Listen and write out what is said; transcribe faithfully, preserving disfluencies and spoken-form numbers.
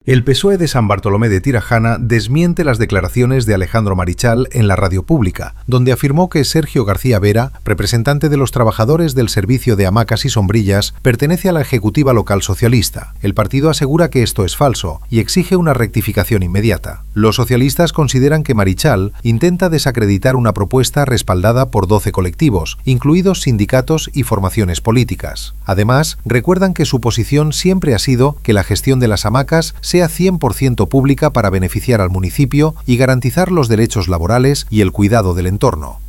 El P S O E de San Bartolomé de Tirajana desmiente las declaraciones de Alejandro Marichal en la radio pública, donde afirmó que Sergio García Vera, representante de los trabajadores del servicio de hamacas y sombrillas, pertenece a la ejecutiva local socialista. El partido asegura que esto es falso y exige una rectificación inmediata. Los socialistas consideran que Marichal intenta desacreditar una propuesta respaldada por doce colectivos, incluidos sindicatos y formaciones políticas. Además, recuerdan que su posición siempre ha sido que la gestión de las hamacas sea cien por ciento pública para beneficiar al municipio y garantizar los derechos laborales y el cuidado del entorno.